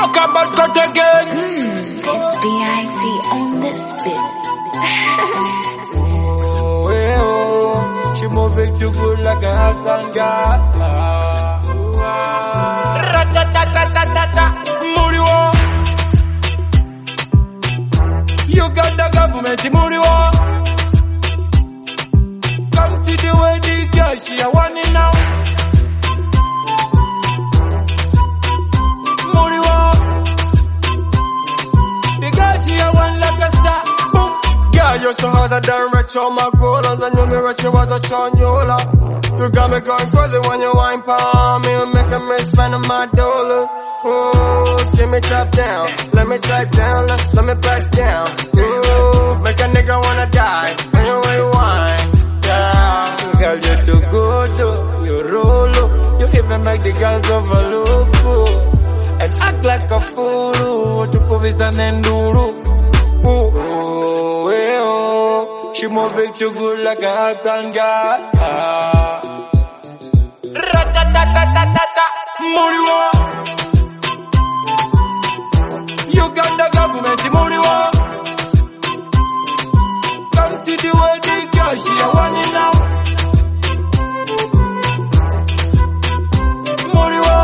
Talk about cut again. It's B.I.T. on this bit. She moving too good like a hot gun girl. Ratatatatata, Muriwo. You got the government, Muriwo. Come see the way the girl, she a want it now. Muriwo. The girl, she a want like a star. Boom. Girl, you're so harder than retro McGoldens, and you me rich, you was a Chonyola. You got me going crazy when you wine palm me, you making me spend my dollars. Ooh, give me top down, let me track down, let me press down. Ooh, make a nigga wanna die, and you rewind, yeah. Girl, you're too good, you roll, you even make the girls overlook, and act like a fool, to Povisan and Duru. She moving too good like a Afghan girl. Ratatatatata, Muriwo. You got the government, Muriwo. Come see the way the girl, she a want it now. Muriwo.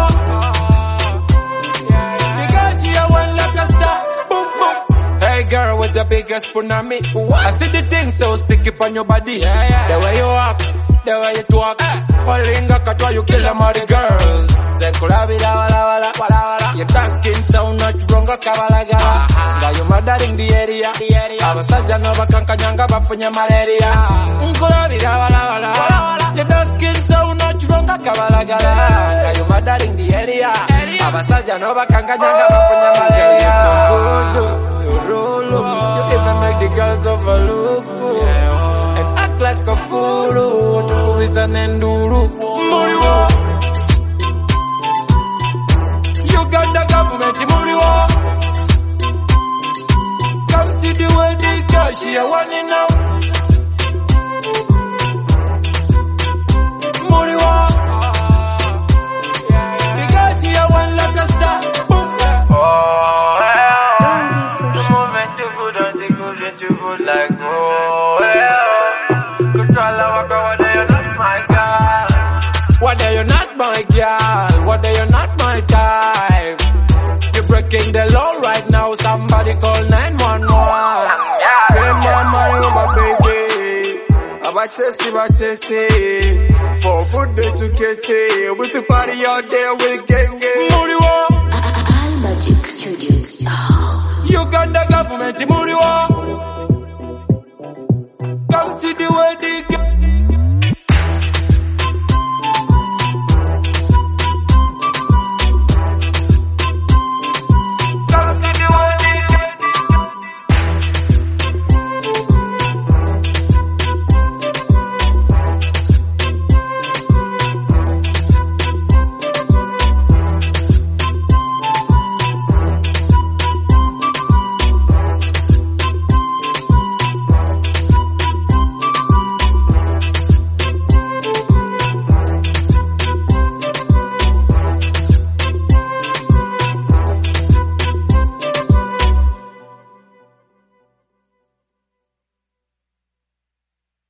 The girl, she a want like a star. Boom, boom. Hey girl with the biggest spoon on me. I see the thing so sticky on your body. The way you walk, the way you talk. Holinga katwa you kill them all the girls. Then kulabida wala wala wala wala. Your dark skin so much wronga kabala gala. Now you murdering the area. Abasaja no bakankanyanga bafunya malaria. Kulabida wala wala wala. Your dark skin so much wronga kabala gala. Now you murdering the area. Abasaja no bakankanyanga bafunya malaria. You roll, you even make the girls overlook, and act like a fool, to Povisan and Duru. Muriwo. You got the government, Muriwo. Come see the way the girl, she a want it now. Muriwo. The girl, she a want like a star. Boom. Too good like Control our girl, what day you're not my girl. What day you're not my girl. What day you're not my type. You're breaking the law right now. Somebody call 911. Hey mama, you my baby. Abatesi. For good day to Kese. We to party out there with gang. Al Magic Studios. You got the government, Muriwo.